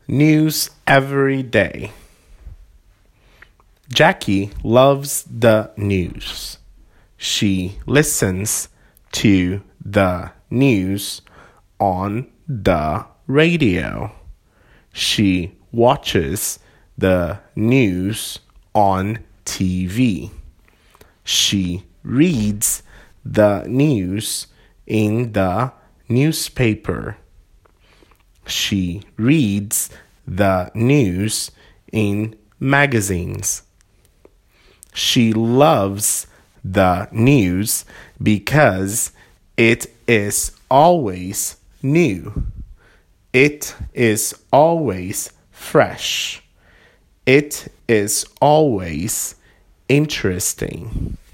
news every day. Jackie loves the news. She listens to the news on the radio. She watches the news on TV. She reads the news in the newspaper. She reads the news in magazines. She loves the news because it is always new. It is always fresh. It is always interesting.